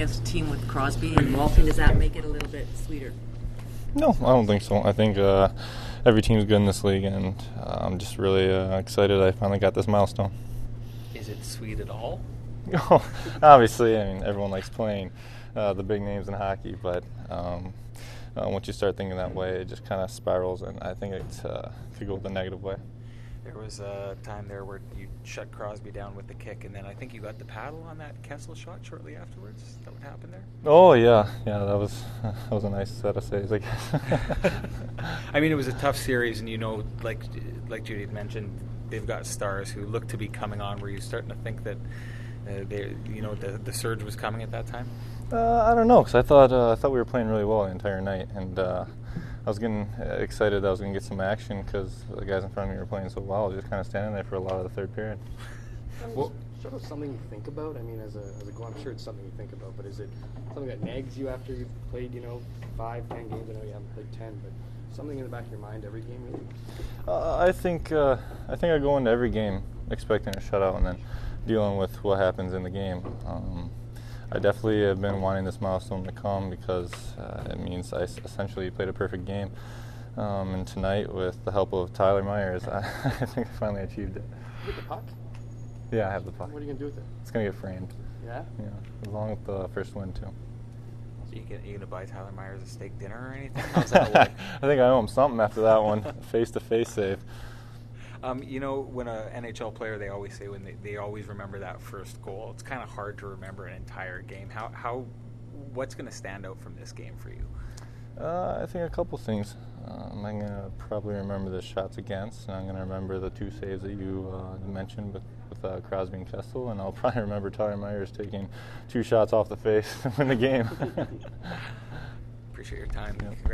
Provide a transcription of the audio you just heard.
against a team with Crosby and Malkin. Does that make it a little bit sweeter? No, I don't think so. I think every team's good in this league, and I'm just really excited I finally got this milestone. Is it sweet at all? Obviously, I mean, everyone likes playing the big names in hockey, but once you start thinking that way, it just kind of spirals, and I think it could go the negative way. There was a time there where you shut Crosby down with the kick, and then I think you got the paddle on that Kessel shot shortly afterwards. Is that what happened there? Oh yeah, that was a nice set of saves, I guess. I mean, it was a tough series, and like Judy had mentioned, they've got stars who look to be coming on. Were you starting to think that the surge was coming at that time? I don't know, because I thought we were playing really well the entire night, and I was getting excited that I was going to get some action because the guys in front of me were playing so well. I was just kind of standing there for a lot of the third period. Well, sort of something you think about? I mean, as a goal, I'm sure it's something you think about, but is it something that nags you after you've played, 5, 10 games? I know you haven't played 10, but something in the back of your mind every game, really? I think I go into every game expecting a shutout and then dealing with what happens in the game. I definitely have been wanting this milestone to come because it means I essentially played a perfect game. And tonight, with the help of Tyler Myers, I think I finally achieved it. You get the puck? Yeah, I have the puck. What are you going to do with it? It's going to get framed. Yeah? Yeah, along with the first win, too. So you going to buy Tyler Myers a steak dinner or anything? How's that work? I think I owe him something after that one. Face-to-face save. When an NHL player, they always say when they always remember that first goal. It's kind of hard to remember an entire game. What's going to stand out from this game for you? I think a couple things. I'm going to probably remember the shots against, and I'm going to remember the 2 saves that you mentioned with Crosby and Kessel, and I'll probably remember Tyler Myers taking 2 shots off the face to win the game. Appreciate your time. Yep.